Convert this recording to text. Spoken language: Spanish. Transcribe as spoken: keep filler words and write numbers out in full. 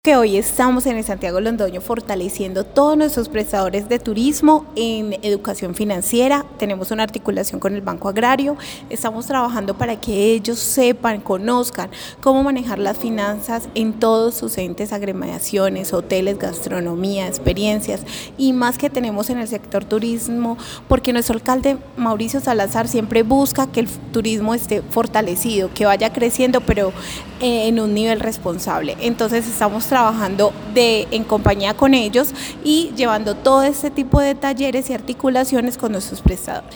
Que hoy estamos en el Santiago Londoño fortaleciendo todos nuestros prestadores de turismo en educación financiera. Tenemos una articulación con el Banco Agrario. Estamos trabajando para que ellos sepan, conozcan cómo manejar las finanzas en todos sus entes, agremiaciones, hoteles, gastronomía, experiencias y más que tenemos en el sector turismo, porque nuestro alcalde Mauricio Salazar siempre busca que el turismo esté fortalecido, que vaya creciendo, pero en un nivel responsable. Entonces estamos trabajando de, en compañía con ellos y llevando todo este tipo de talleres y articulaciones con nuestros prestadores.